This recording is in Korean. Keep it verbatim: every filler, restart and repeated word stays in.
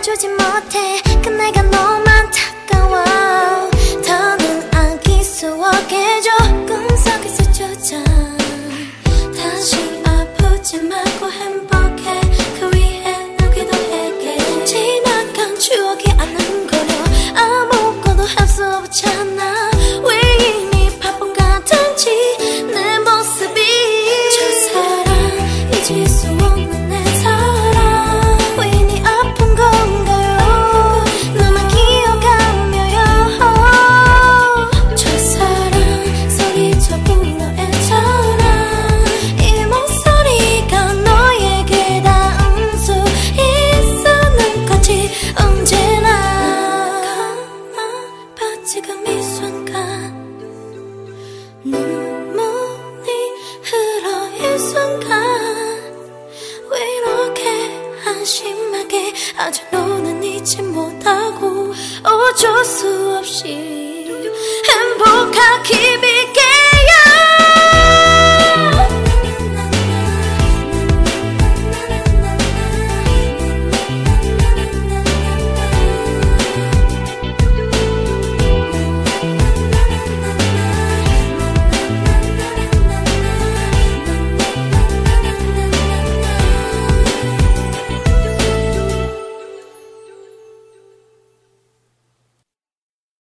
보여주지 못해 그 내가 너무 안타까워 더는 안 기스하게 조금 서 다시 아프지 말고 행복해 그 위에 널 기도할게 지나간 추억이 안 남거려 아무것도 할 수 없잖아 왜 이미 바본 같은지 내 모습이 저 사람 잊을 수 없는 내 사랑 왜 이리 아픈 건가요 너만 기억하며요 저 사람 소리쳐 불러 지금 이 순간 눈물이 흘러 이 순간 왜 이렇게 한심하게 아직 너는 잊지 못하고 어쩔 수 없이